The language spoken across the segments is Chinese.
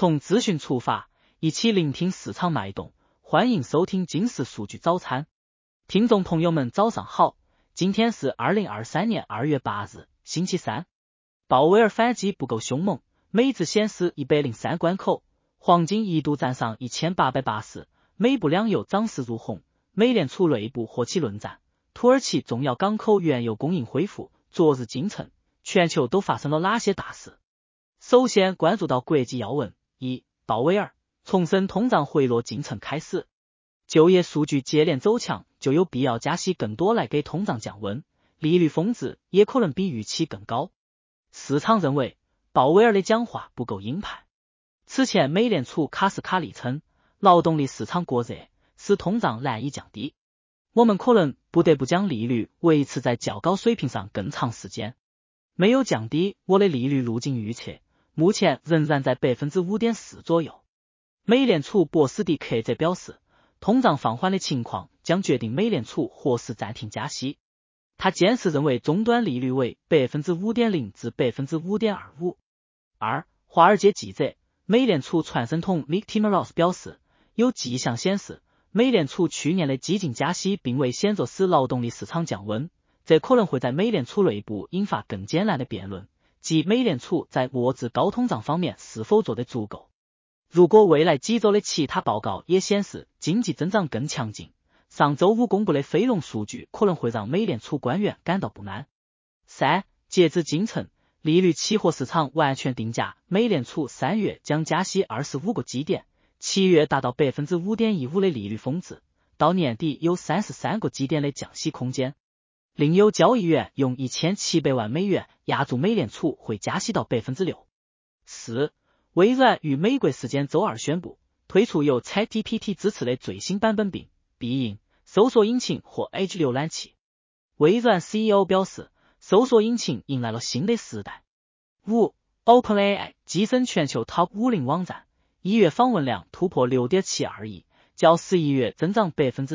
从资讯出发，一起聆听市场脉动，欢迎收听金石数据早餐。听众朋友们早上好，今天是2023年2月8日，星期三。鲍威尔反击不够凶猛，美指显示103关口，黄金一度站上1880，美布两油涨势如虹，美联储内部火起论战，土耳其重要港口原油供应恢复。昨日京城，全球都发生了哪些大事？首先关注到国际要闻。一、鲍威尔重申通胀回落进程开始，就业数据接连走强，就有必要加息更多来给通胀降温，利率峰值也可能比预期更高。市场认为鲍威尔的讲话不够鹰派。此前美联储卡斯卡利称，劳动力市场过热，使通胀难以降低，我们可能不得不将利率维持在较高水平上更长时间。没有降低我的利率路径预测，目前仍然在 5.4% 左右。美联储博斯蒂克则表示，通胀放缓的情况将决定美联储何时暂停加息。他坚持认为终端利率为 5.0% 至 5.25%。二、华尔街记者，美联储传声筒 Mick Timmermans 表示，有迹象显示，美联储去年的激进加息并未显著使劳动力市场降温，这可能会在美联储内部引发更艰难的辩论，即美联储在遏制高通胀方面是否做得足够。如果未来几周的其他报告也显示经济增长更强劲，上周五公布的非农数据可能会让美联储官员感到不安。三、截至今晨，利率期货市场完全定价美联储3月将加息25个基点，7月达到 5.15% 的利率峰值，到年底有33个基点的降息空间。另有交易员用1700万美元押注美联储会加息到 6%。四、微软于美国时间周二宣布，推出由 ChatGPT 支持的最新版本并必应搜索引擎或 Edge 浏览器。微软 CEO 表示，搜索引擎迎来了新的时代。五、OpenAI 跻身全球 Top 50网站，1月访问量突破 6.72 亿，较11月增长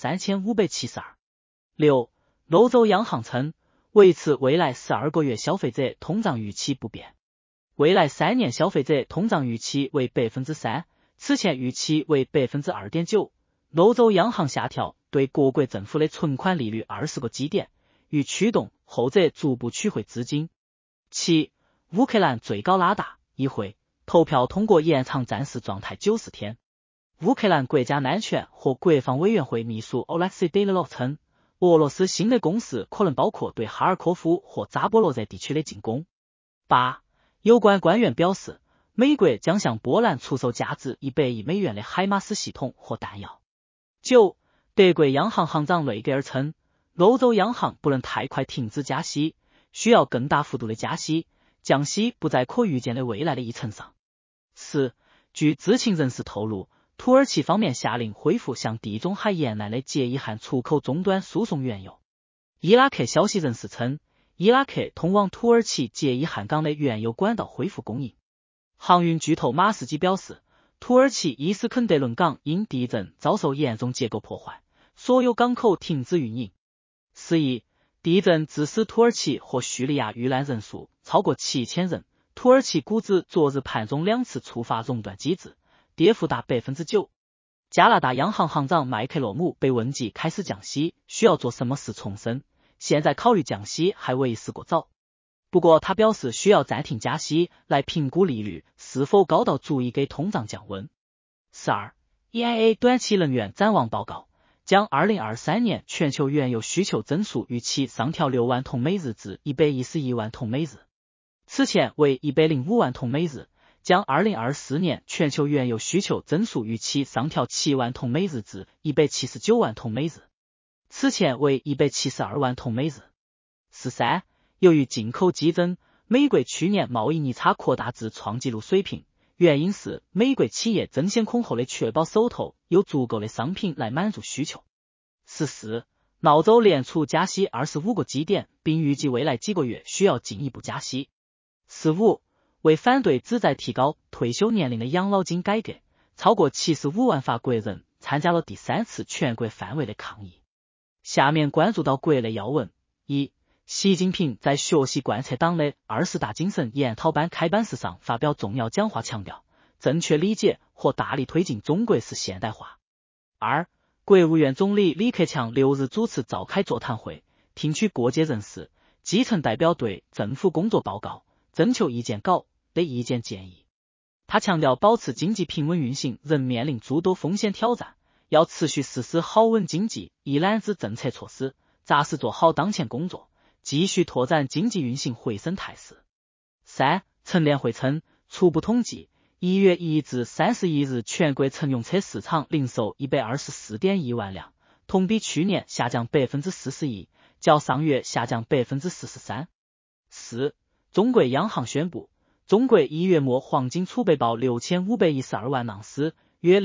3572%。六、欧洲央行称，维持未来12个月消费者通胀预期不变，未来3年消费者通胀预期为 3%， 此前预期为 2.9%。欧洲央行下调对各国政府的存款利率20个基点，欲驱动后者逐步取回资金。七、乌克兰最高拉达议会投票通过延长战时状态90天。乌克兰国家安全和国防委员会秘书 Oleksiy Danilov 称，俄罗斯新的攻势可能包括对哈尔科夫或扎波罗热地区的进攻。八、有关官员表示，美国将向波兰出售价值100亿美元的海马斯系统或弹药。九、德国央行行长内格尔称，欧洲央行不能太快停止加息，需要更大幅度的加息，降息不在可预见的未来的议程上。四、据知情人士透露，土耳其方面下令恢复向地中海沿岸的杰伊汗出口终端输送原油。伊拉克消息人士称，伊拉克通往土耳其杰伊汗港的原油管道恢复供应。航运巨头马士基表示，土耳其伊斯肯德伦港因地震遭受严重结构破坏，所有港口停止运营。四亿，地震致使土耳其和叙利亚遇难人数超过7000人，土耳其股指昨日盘中2次触发熔断机制，跌幅达 9%。加拿大央行行长麦克罗姆被问及开始降息需要做什么时重申，现在考虑降息还为时过早。不过他表示需要暂停加息来评估利率是否高到足以给通胀降温。12 EIA 短期能源展望报告将2023年全球原油需求增速预期上调6万桶每日至111万桶每日，此前为105万桶每日，将2024年全球原油需求增速预期上调7万桶每日至179万桶每日，此前为172万桶每日。13由于进口激增，美国去年贸易逆差扩大至创纪录水平，原因是美国企业争先恐后的确保手头有足够的商品来满足需求。14澳洲联储加息25个基点，并预计未来几个月需要进一步加息。15为反对旨在提高退休年龄的养老金改革，超过75万法国人参加了第3次全国范围的抗议。下面关注到国内要闻。一、习近平在学习贯彻党的20大精神研讨班开班式上发表重要讲话，强调正确理解和大力推进中国式现代化。2. 国务院总理李克强6日主持召开座谈会，听取各界人士、基层代表对政府工作报告、征求意见稿的意见建议。他强调，保持经济平稳运行仍面临诸多风险挑战，要持续实施好稳经济一揽子政策措施，扎实做好当前工作，继续拓展经济运行回升态势。3. 乘联会称，初步统计1月1日至31日全国乘用车市场零售124.1万辆，同比去年下降 41%， 较上月下降 43%。4. 中国央行宣布，中国1月末黄金储备报6512万盎司，约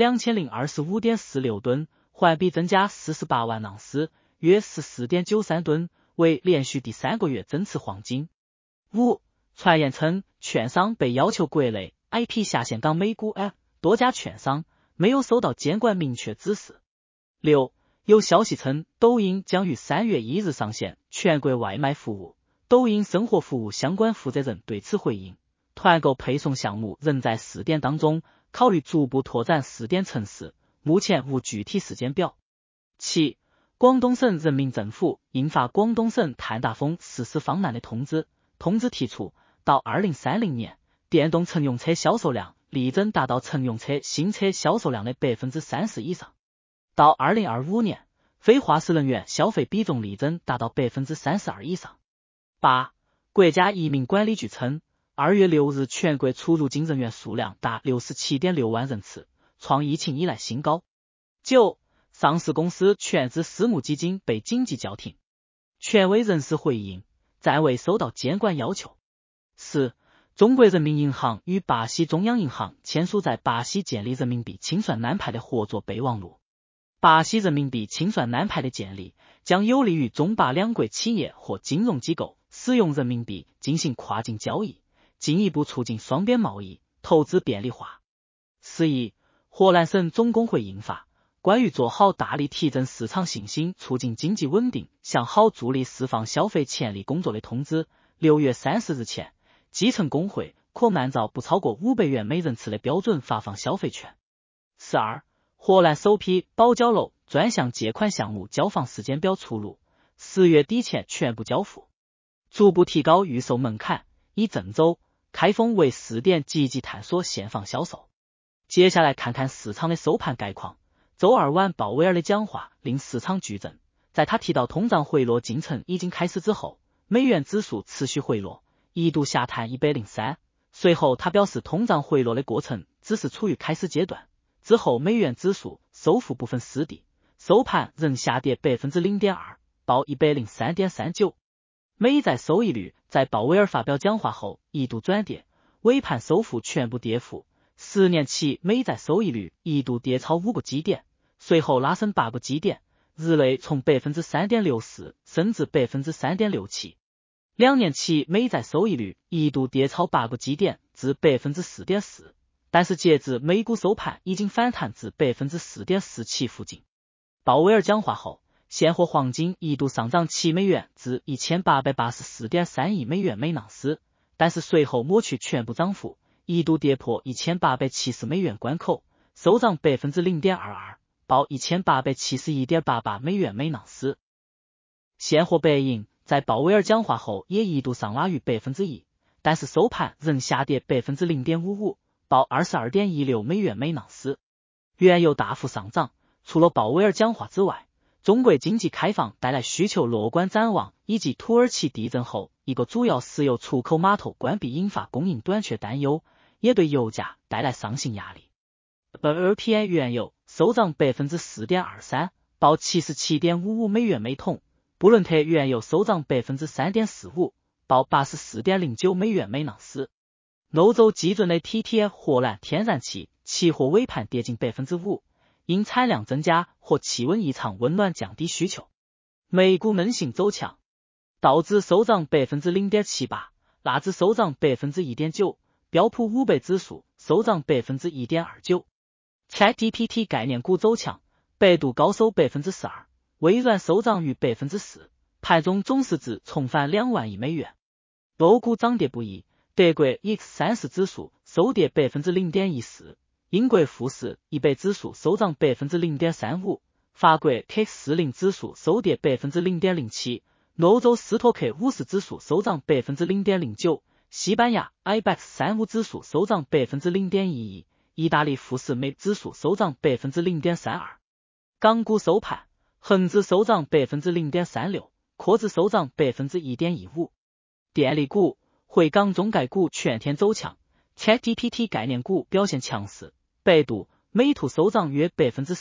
2025.46 吨，环比增加48万盎司，约 14.93 吨，为连续第3个月增持黄金。5. 传言称，券商被要求国内 IP 下线港美股 App， 多家券商没有收到监管明确指示。6. 有消息称，抖音将于3月1日上线全国外卖服务，抖音生活服务相关负责人对此回应，团购配送项目仍在试点当中，考虑逐步拓展试点城市，目前无具体时间表。7. 广东省人民政府印发广东省碳达峰实施方案的通知，通知提出，到2030年，电动乘用车销售量力争达到乘用车新车销售量的 30% 以上。到2025年，非化石能源消费比重力争达到 32% 以上。8. 国家移民管理局称，2月6日全国出入境人员数量达 67.6 万人次，创疫情以来新高。9. 上市公司全资私募基金被紧急叫停，权威人士回应，暂未收到监管要求。4. 中国人民银行与巴西中央银行签署在巴西建立人民币清算安排的合作备忘录。巴西人民币清算安排的建立，将有利于中巴两国企业或金融机构使用人民币进行跨境交易，进一步促进双边贸易、投资便利化。11. 河南省总工会印发关于做好大力提振市场信心、促进经济稳定、向好助力释放消费潜力工作的通知。6月30日前，基层工会可按照不超过500元每人次的标准发放消费券。12. 河南首批保交楼专项借款项目交房时间表出炉，10月底前全部交付，逐步提高预售门槛，以郑州、开封为试点，积极探索现房销售。接下来看看市场的收盘概况。周二晚鲍威尔的讲话令市场巨震，在他提到通胀回落进程已经开始之后，美元指数持续回落，一度下探103，随后他表示通胀回落的过程只是处于开始阶段，之后美元指数收复部分失地，收盘仍下跌 0.2%， 报 103.39。 美债收益率在鲍威尔发表讲话后一度转跌，尾盘收复全部跌幅，10年期美债收益率一度跌超5个基点，随后拉升8个基点，日内从 3.64% 升至 3.67%。 2年期美债收益率一度跌超8个基点至 4.4%， 但是截至美股收盘已经反弹至 4.47% 附近。鲍威尔讲话后，现货黄金一度上涨7美元至 1884.3 亿美元每盎司，但是随后抹去全部涨幅，一度跌破1870美元关口，收涨 0.22%， 报 1871.88 美元每盎司。现货白银在鲍威尔讲话后也一度上拉逾 1%， 但是收盘仍下跌 0.55%， 报 22.16 美元每盎司。原油大幅上涨，除了鲍威尔讲话之外，中国经济开放带来需求乐观展望，以及土耳其地震后一个主要石油出口码头关闭引发供应短缺担忧，也对油价带来上行压力。WTI 原油收涨 4.23%， 报 77.55 美元每桶，布伦特原油收涨 3.45%， 报 84.09 美元每盎司。欧洲基准的 TTF 荷兰天然气期货尾盘跌近 5%， 因产量增加或气温异常温暖降低需求。美股韧性走强，道指收涨 0.78%， 纳指收涨 1.9%， 标普500指数收涨 1.29%。 ChatGPT 概念股走强，百度高收 12%， 微软收涨逾 4%， 盘中总市值重返2万亿美元。欧股涨跌不一，德国 X30 指数收跌 0.14%， 英国富时100指数收涨 0.35%， 法国 CAC40 指数收跌 0.07%， 欧洲斯托克50指数收涨 0.09%， 西班牙 IBEX 35指数收涨 0.11%， 意大利富时 MIB 指数收涨 0.32%。港股收盘，恒指收涨 0.36%， 科指收涨 1.15%。电力股，汇港中概股全天走强 ，ChatGPT 概念股表现强势，百度、美图收涨约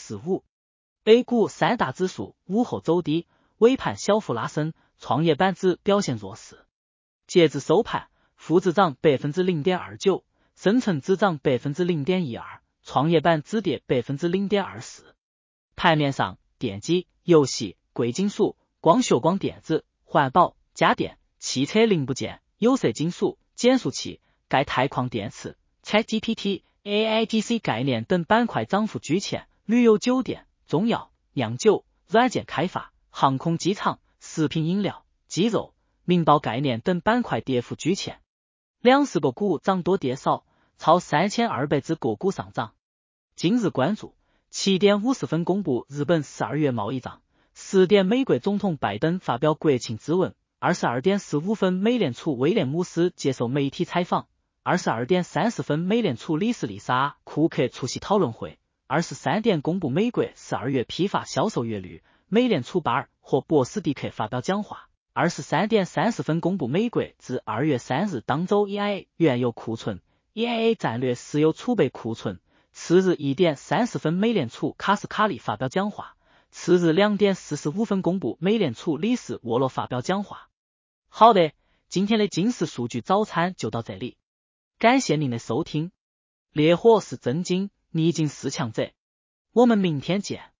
15%。A 股三大指数午后走低，尾盘小幅拉升，创业板指表现弱势。截至收盘，沪指涨 0.29%， 深成指涨 0.12%， 创业板止跌 0.24%。盘面上，电机、游戏、贵金属、光学光电子、环保、家电、汽车零部件、有色金属、减速器、钙钛矿电池、ChatGPT、AIGC 概念等板块涨幅居前，旅游酒店、中药、酿酒、软件开发、航空机场、食品饮料、鸡肉、民报概念等板块跌幅居前。20个股涨多跌少，超3200只个股上涨。今日关注7点50分公布日本12月贸易账，10点美国总统拜登发表国情咨文，22点15分美联储威廉姆斯接受媒体采访，22点30分美联储理事丽莎·库克出席讨论会，23点公布美国12月批发销售月率，美联储巴尔和博斯蒂克发表讲话，23点30分公布美国自2月3日当周 EIA 原油库存 ，EIA 战略石油储备库存。次日1点30分美联储卡斯卡利发表讲话，次日2点45分公布美联储理事沃罗发表讲话。好的，今天的金石数据早餐就到这里，感谢您的收听。烈火是真金，逆境是强者，我们明天见。